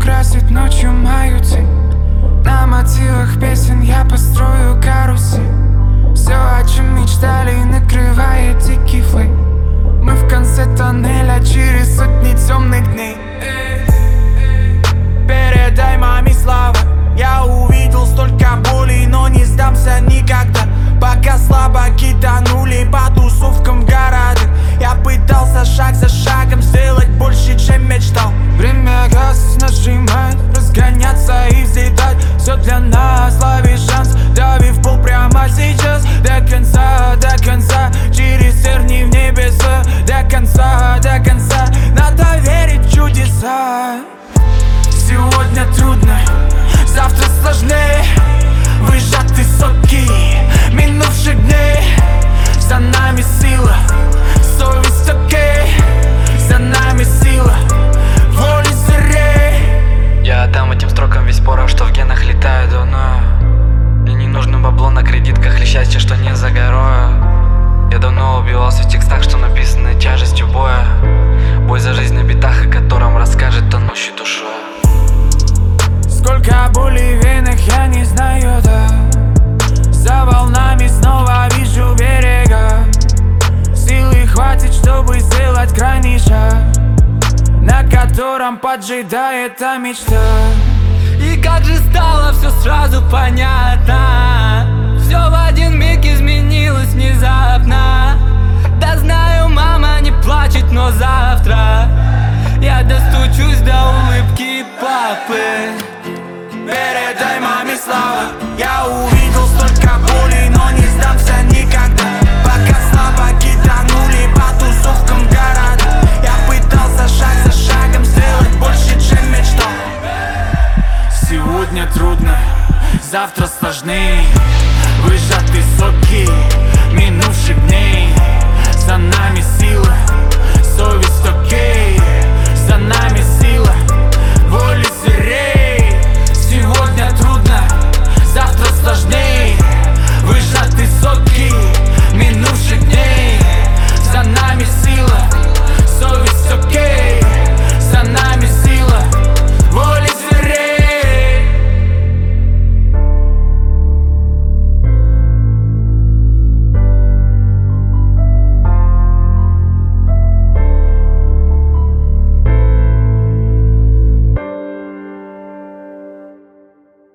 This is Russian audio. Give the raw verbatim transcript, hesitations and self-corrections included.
украсит ночью мою тень. На мотивах песен я построю карусель. Все, о чем мечтали, накрывает дикий флейм. Мы в конце тоннеля через сотни темных дней. Передай маме слава. Я увидел столько боли, но не сдамся никогда. Пока слабаки тонули по тусовкам в городах, я пытался шаг за шагом сделать больше, чем мечтал. Время газ нажимает, разгоняться и взлетать. Все для нас, лови шанс, дави в пол прямо сейчас. До конца, до конца, через тернии в небеса. До конца, до конца, надо верить в чудеса. Сегодня трудно, завтра сложнее. Выжаты соки минувших дней. За нами сила, совесть окей. За нами сила, воли зрей. Я отдам этим строкам весь порох, что в генах летает давно. Мне не нужно бабло на кредитках или счастье, что не за горою. Я давно убивался в текстах, что написаны тяжестью боя. Бой за жизнь на битах, о котором расскажет тонущей душой. Сколько боли в венах, я не знаю, да. За волнами снова вижу берега. Силы хватит, чтобы сделать крайний шаг, на котором поджидает та мечта. И как же стало все сразу понятно. Все в один миг изменилось внезапно. Да знаю, мама не плачет, но завтра я достучусь до улыбки папы. Передай